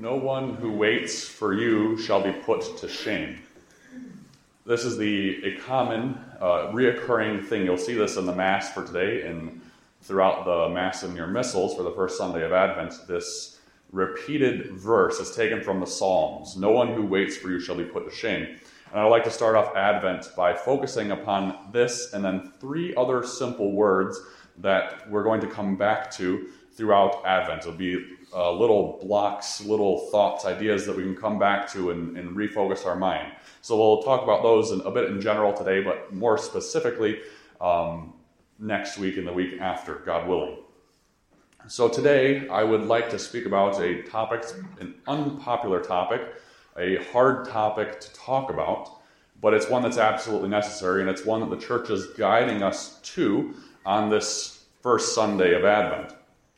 No one who waits for you shall be put to shame. This is a common, reoccurring thing. You'll see this in the Mass for today and throughout the Mass in your missals for the first Sunday of Advent. This repeated verse is taken from the Psalms. No one who waits for you shall be put to shame. And I'd like to start off Advent by focusing upon this and then three other simple words that we're going to come back to throughout Advent. It'll be little blocks, little thoughts, ideas that we can come back to and refocus our mind. So we'll talk about those a bit in general today, but more specifically next week and the week after, God willing. So today I would like to speak about a topic, an unpopular topic, a hard topic to talk about, but it's one that's absolutely necessary, and it's one that the church is guiding us to on this first Sunday of Advent.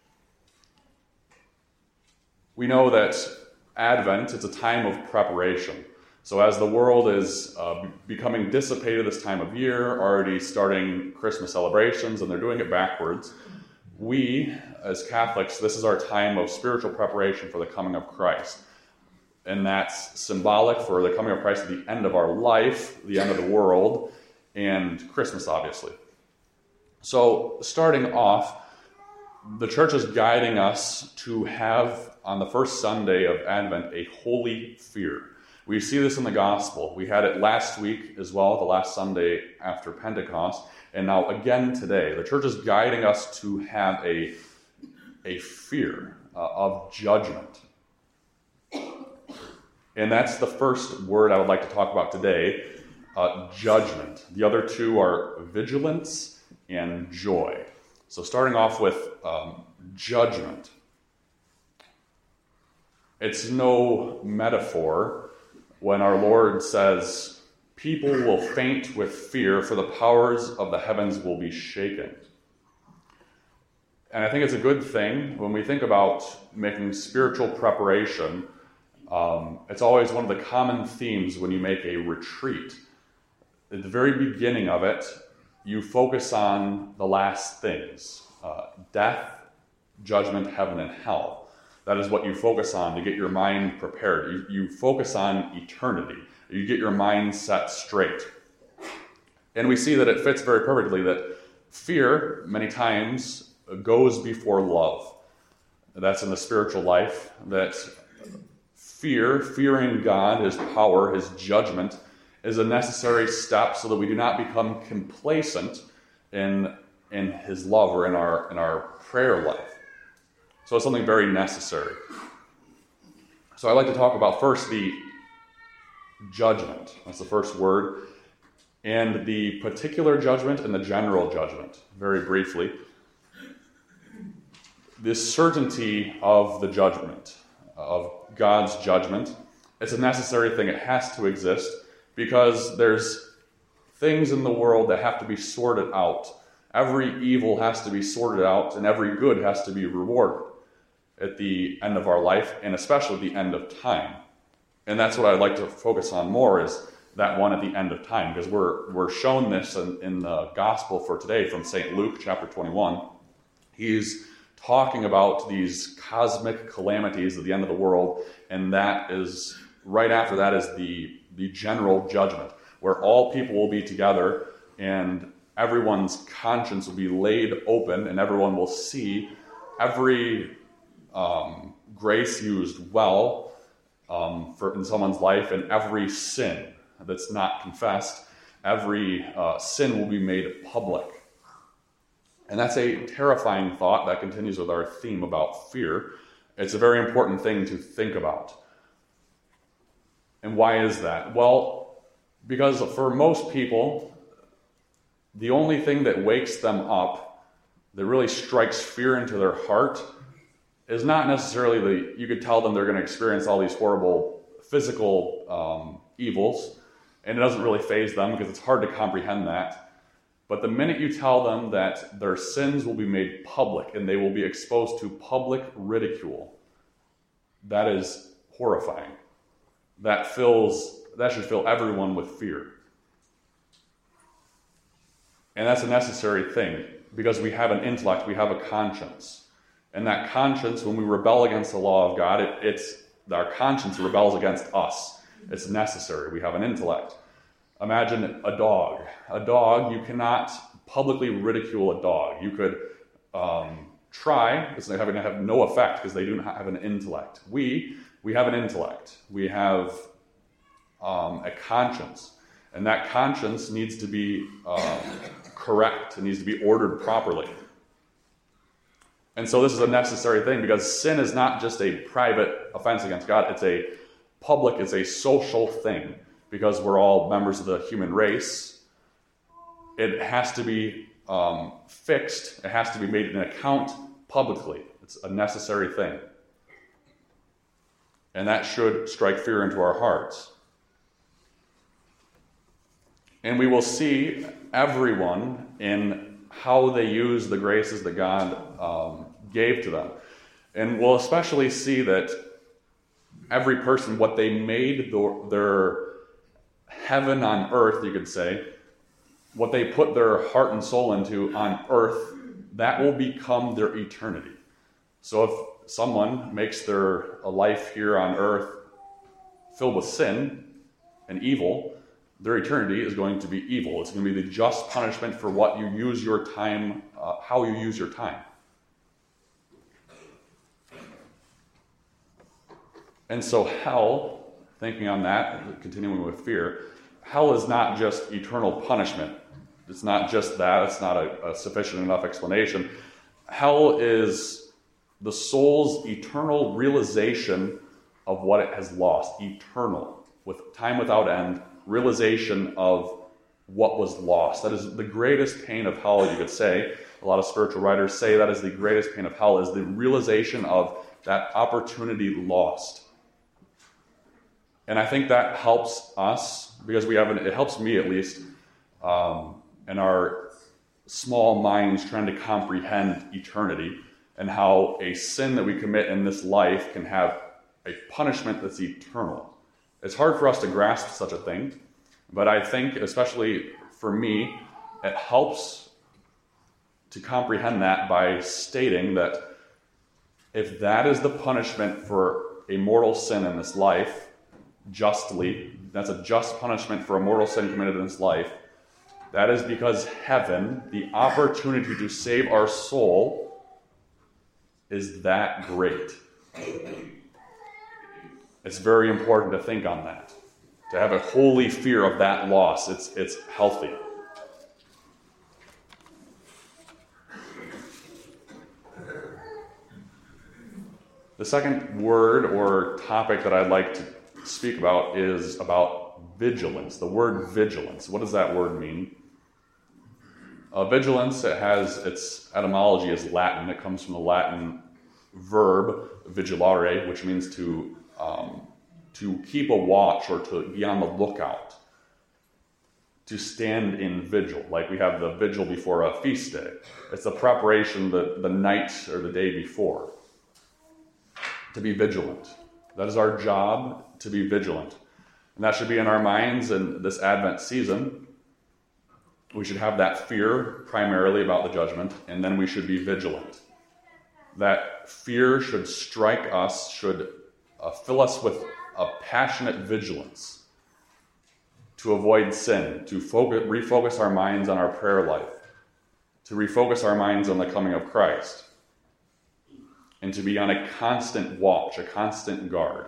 We know that Advent, it's a time of preparation. So as the world is becoming dissipated this time of year, already starting Christmas celebrations, and they're doing it backwards, we, as Catholics, this is our time of spiritual preparation for the coming of Christ. And that's symbolic for the coming of Christ at the end of our life, the end of the world, and Christmas, obviously. So starting off, the church is guiding us to have, on the first Sunday of Advent, a holy fear. We see this in the gospel. We had it last week as well, the last Sunday after Pentecost, and now again today. The church is guiding us to have a fear of judgment. And that's the first word I would like to talk about today, judgment. The other two are vigilance and joy. So starting off with judgment. It's no metaphor when our Lord says, people will faint with fear, for the powers of the heavens will be shaken. And I think it's a good thing when we think about making spiritual preparation. It's always one of the common themes when you make a retreat. At the very beginning of it, you focus on the last things, death, judgment, heaven, and hell. That is what you focus on to get your mind prepared. You focus on eternity. You get your mind set straight. And we see that it fits very perfectly that fear, many times, goes before love. That's in the spiritual life, that fearing God, His power, His judgment, is a necessary step so that we do not become complacent in His love or in our prayer life. So it's something very necessary. So I'd like to talk about first the judgment. That's the first word. And the particular judgment and the general judgment, very briefly. This certainty of the judgment, of God's judgment, it's a necessary thing. It has to exist because there's things in the world that have to be sorted out. Every evil has to be sorted out, and every good has to be rewarded at the end of our life, and especially at the end of time. And that's what I'd like to focus on more, is that one at the end of time, because we're shown this in the gospel for today from St. Luke chapter 21. He's talking about these cosmic calamities at the end of the world, and that is, right after that is the general judgment, where all people will be together, and everyone's conscience will be laid open, and everyone will see every grace used well in someone's life, and every sin that's not confessed, every sin will be made public. And that's a terrifying thought that continues with our theme about fear. It's a very important thing to think about. And why is that? Well, because for most people, the only thing that wakes them up, that really strikes fear into their heart, is not necessarily you could tell them they're going to experience all these horrible physical evils, and it doesn't really faze them because it's hard to comprehend that. But the minute you tell them that their sins will be made public and they will be exposed to public ridicule, that is horrifying. That should fill everyone with fear. And that's a necessary thing because we have an intellect, we have a conscience. And that conscience, when we rebel against the law of God, our conscience rebels against us. It's necessary. We have an intellect. Imagine a dog. A dog, you cannot publicly ridicule a dog. You could try. It's going to have no effect because they do not have an intellect. We have an intellect. We have a conscience. And that conscience needs to be correct. It needs to be ordered properly. And so this is a necessary thing because sin is not just a private offense against God. It's a public, it's a social thing because we're all members of the human race. It has to be fixed. It has to be made an account publicly. It's a necessary thing. And that should strike fear into our hearts. And we will see everyone in how they use the graces that God gave to them. And we'll especially see that every person, what they made their heaven on earth, you could say, what they put their heart and soul into on earth, that will become their eternity. So if someone makes their life here on earth filled with sin and evil, their eternity is going to be evil. It's going to be the just punishment for what you use your time, how you use your time. And so hell, thinking on that, continuing with fear, hell is not just eternal punishment. It's not just that. It's not a sufficient enough explanation. Hell is the soul's eternal realization of what it has lost. Eternal, with time without end, realization of what was lost. That is the greatest pain of hell, you could say. A lot of spiritual writers say that is the greatest pain of hell, is the realization of that opportunity lost. And I think that helps us, because it helps me at least, in our small minds trying to comprehend eternity and how a sin that we commit in this life can have a punishment that's eternal. It's hard for us to grasp such a thing, but I think, especially for me, it helps to comprehend that by stating that if that is the punishment for a mortal sin in this life, justly, that's a just punishment for a mortal sin committed in this life, that is because heaven, the opportunity to save our soul, is that great. It's very important to think on that. To have a holy fear of that loss, it's healthy. The second word or topic that I'd like to speak about is about vigilance. The word vigilance. What does that word mean? Vigilance, its etymology is Latin. It comes from the Latin verb vigilare, which means to keep a watch or to be on the lookout, to stand in vigil. Like we have the vigil before a feast day. It's the preparation the night or the day before. To be vigilant. That is our job, to be vigilant. And that should be in our minds in this Advent season. We should have that fear primarily about the judgment, and then we should be vigilant. That fear should strike us, should fill us with a passionate vigilance to avoid sin, to refocus our minds on our prayer life, to refocus our minds on the coming of Christ, and to be on a constant watch, a constant guard.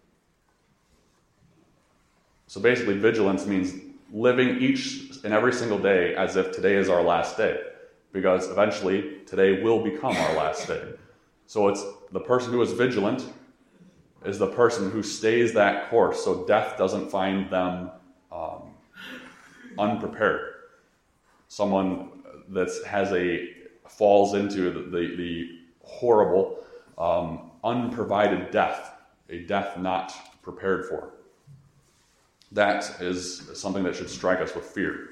So basically, vigilance means living each and every single day as if today is our last day, because eventually today will become our last day. So it's the person who is vigilant is the person who stays that course so death doesn't find them unprepared. Someone that falls into the horrible, unprovided death, a death not prepared for. That is something that should strike us with fear.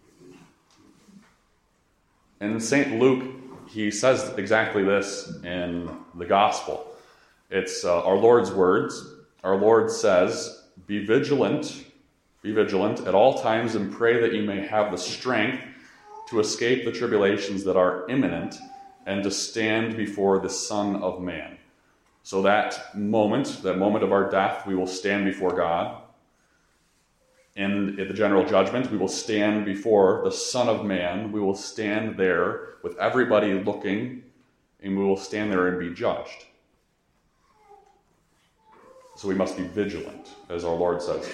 In St. Luke, he says exactly this in the Gospel. It's our Lord's words. Our Lord says, be vigilant at all times and pray that you may have the strength to escape the tribulations that are imminent and to stand before the Son of Man. So that moment of our death, we will stand before God. And at the general judgment, we will stand before the Son of Man. We will stand there with everybody looking, and we will stand there and be judged. So we must be vigilant, as our Lord says.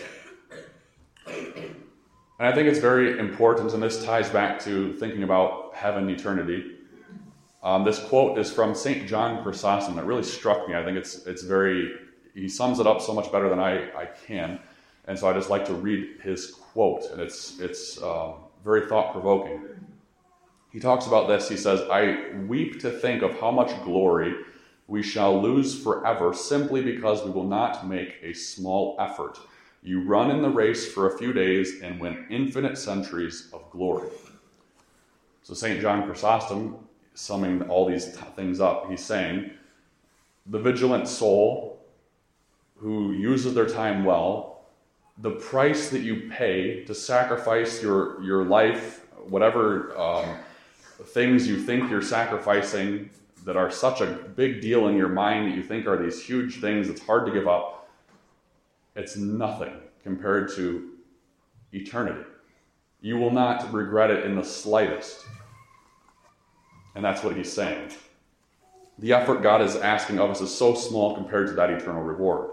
And I think it's very important, and this ties back to thinking about heaven, eternity. This quote is from St. John Chrysostom. It really struck me. I think it's very, he sums it up so much better than I can. And so I just like to read his quote, and it's very thought-provoking. He talks about this. He says, "I weep to think of how much glory we shall lose forever simply because we will not make a small effort. You run in the race for a few days and win infinite centuries of glory." So St. John Chrysostom, summing all these things up, he's saying, the vigilant soul who uses their time well, the price that you pay to sacrifice your life, whatever things you think you're sacrificing that are such a big deal in your mind that you think are these huge things that's hard to give up, it's nothing compared to eternity. You will not regret it in the slightest. And that's what he's saying. The effort God is asking of us is so small compared to that eternal reward.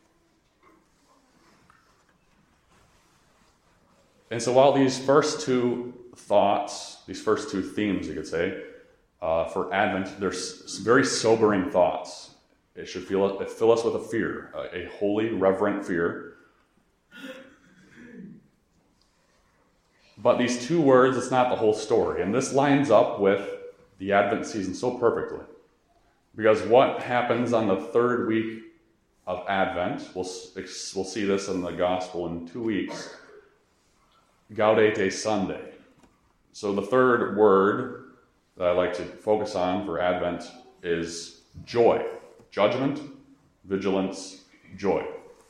And so while these first two thoughts, these first two themes, you could say, for Advent, they're very sobering thoughts. It should fill us with a fear, a holy, reverent fear. But these two words, it's not the whole story. And this lines up with the Advent season so perfectly. Because what happens on the third week of Advent, we'll see this in the Gospel in 2 weeks, Gaudete Sunday. So the third word that I like to focus on for Advent is joy. Judgment, vigilance, joy.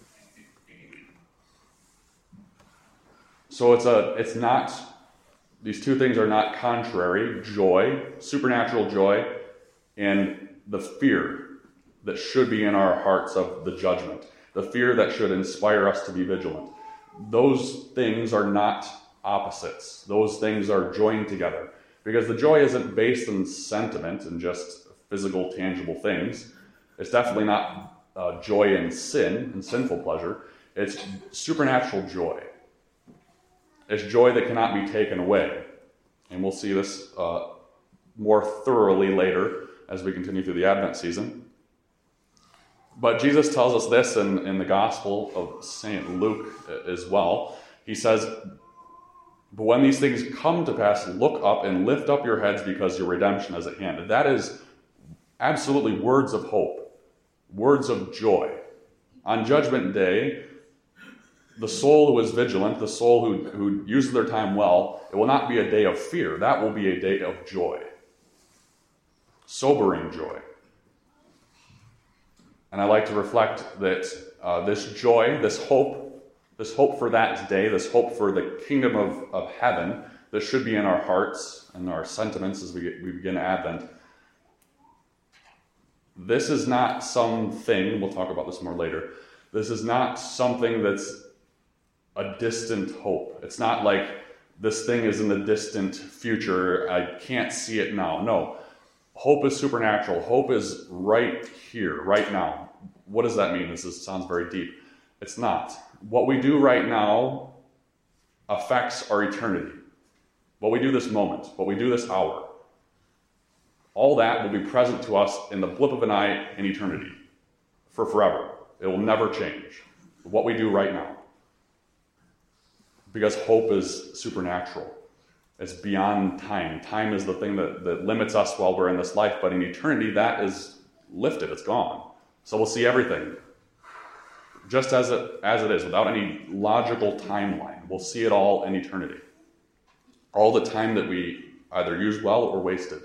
So it's not, these two things are not contrary. Joy, supernatural joy, and the fear that should be in our hearts of the judgment. The fear that should inspire us to be vigilant. Those things are not opposites. Those things are joined together. Because the joy isn't based on sentiment and just physical, tangible things. It's definitely not joy in sin and sinful pleasure. It's supernatural joy. It's joy that cannot be taken away. And we'll see this more thoroughly later as we continue through the Advent season. But Jesus tells us this in the Gospel of St. Luke as well. He says, "But when these things come to pass, look up and lift up your heads because your redemption is at hand." And that is absolutely words of hope, words of joy. On Judgment Day, the soul who is vigilant, the soul who uses their time well, it will not be a day of fear. That will be a day of joy. Sobering joy. And I like to reflect that this joy, this hope for that day, this hope for the kingdom of heaven, this should be in our hearts and our sentiments as we begin Advent. This is not something, we'll talk about this more later, this is not something that's a distant hope. It's not like this thing is in the distant future, I can't see it now. No. Hope is supernatural. Hope is right here, right now. What does that mean? Sounds very deep. It's not. What we do right now affects our eternity. What we do this moment, what we do this hour, all that will be present to us in the blip of an eye in eternity, for forever. It will never change. What we do right now. Because hope is supernatural. It's beyond time. Time is the thing that limits us while we're in this life, but in eternity, that is lifted. It's gone. So we'll see everything just as it is, without any logical timeline. We'll see it all in eternity. All the time that we either used well or wasted.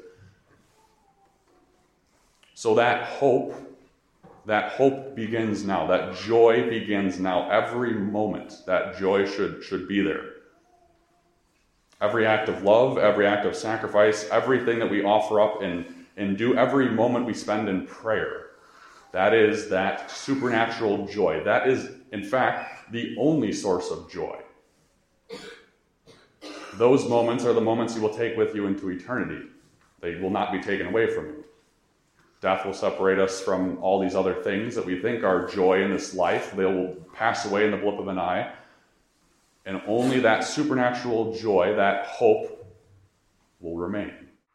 So that hope begins now. That joy begins now. Every moment, that joy should be there. Every act of love, every act of sacrifice, everything that we offer up and do, every moment we spend in prayer That is that supernatural joy. That is, in fact, the only source of joy. Those moments are the moments you will take with you into eternity. They will not be taken away from you. Death will separate us from all these other things that we think are joy in this life. They will pass away in the blip of an eye. And only that supernatural joy, that hope, will remain.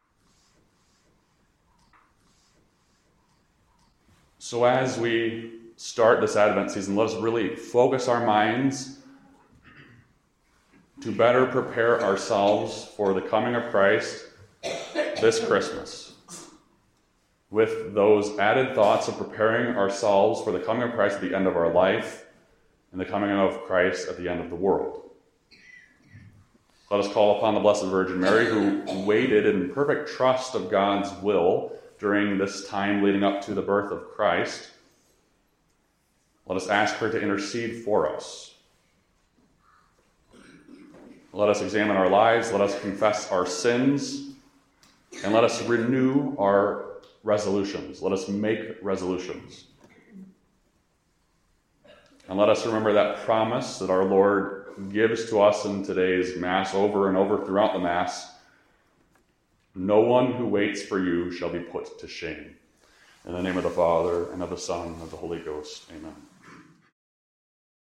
So as we start this Advent season, let us really focus our minds to better prepare ourselves for the coming of Christ this Christmas, with those added thoughts of preparing ourselves for the coming of Christ at the end of our life and the coming of Christ at the end of the world. Let us call upon the Blessed Virgin Mary, who waited in perfect trust of God's will during this time leading up to the birth of Christ. Let us ask her to intercede for us. Let us examine our lives, let us confess our sins, and let us renew our resolutions. Let us make resolutions. And let us remember that promise that our Lord gives to us in today's Mass over and over throughout the Mass. No one who waits for you shall be put to shame. In the name of the Father, and of the Son, and of the Holy Ghost. Amen.